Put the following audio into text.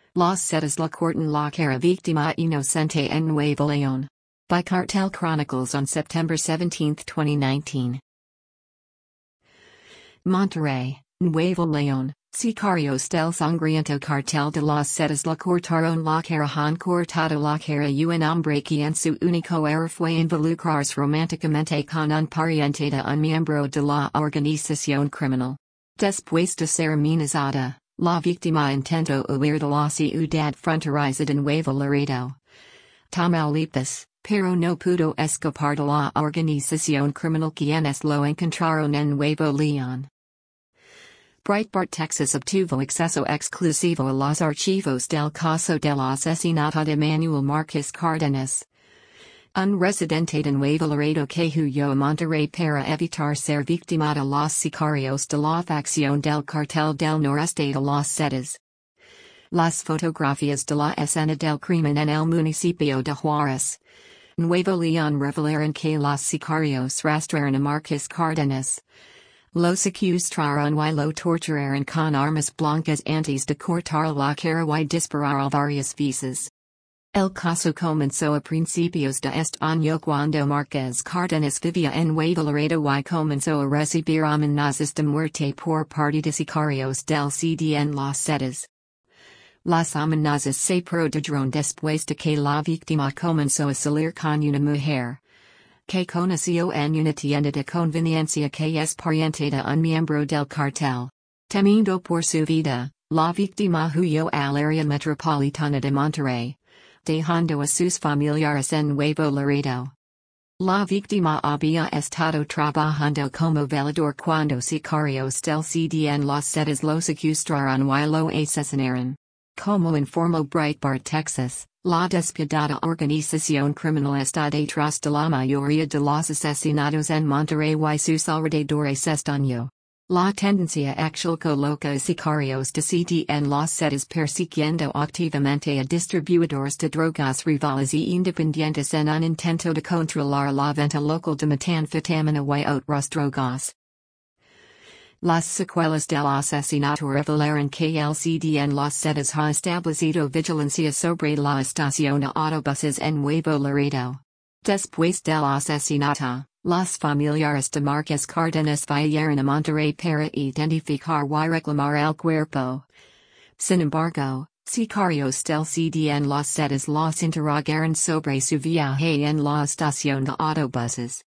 Las Setas la Corten la Cara Víctima Inocente en Nuevo León. By Cartel Chronicles on September 17, 2019. Monterrey, Nuevo León, Sicarios del Sangriento Cartel de las Setas la Cortaron la Cara han cortado la cara un hombre quien su único error fue involucrarse románticamente con un pariente de un miembro de la organización criminal. Después de ser amenazada, la víctima intentó huir de la ciudad fronteriza de Nuevo Laredo, Tamaulipas, pero no pudo escapar de la organización criminal quienes lo encontraron en Nuevo León. Breitbart Texas obtuvo acceso exclusivo a los archivos del caso del asesinato de Manuel Marcos Cárdenas, un residente de Nuevo Laredo que huyó a Monterrey para evitar ser víctima de los sicarios de la facción del cartel del noreste de las Setas. Las fotografías de la escena del crimen en el municipio de Juárez, Nuevo León revelaron que los sicarios rastrearon a Marcos Cárdenas. Lo secuestraron y lo torturaron con armas blancas antes de cortar la cara y disparar varias veces. El caso comenzó a principios de este año cuando Marcos Cárdenas vivía en Nuevo Laredo y comenzó a recibir amenazas de muerte por parte de sicarios del CDN Las Setas. Las amenazas se produjeron después de que la víctima comenzó a salir con una mujer que conoció en una tienda de conveniencia que es pariente de un miembro del cartel. Temiendo por su vida, la víctima huyó al área metropolitana de Monterrey, dejando a sus familiares en Nuevo Laredo. La víctima había estado trabajando como velador cuando sicarios del CDN Las Setas lo secuestraron y lo asesinaron. Como informó Breitbart Texas, la despiadada organización criminal está detrás de la mayoría de los asesinatos en Monterrey y sus alrededores este año. La tendencia actual coloca a sicarios de CDN Las Setas persiguiendo activamente a distribuidores de drogas rivales y independientes en un intento de controlar la venta local de metanfetamina y otras drogas. Las secuelas del asesinato revelaron que el CDN Las Setas ha establecido vigilancia sobre la estación de autobuses en Nuevo Laredo. Después del asesinato, los familiares de Marcos Cárdenas viajaron a Monterrey para identificar y reclamar el cuerpo. Sin embargo, sicarios del CDN Las Setas los interrogaron sobre su viaje en la estación de autobuses.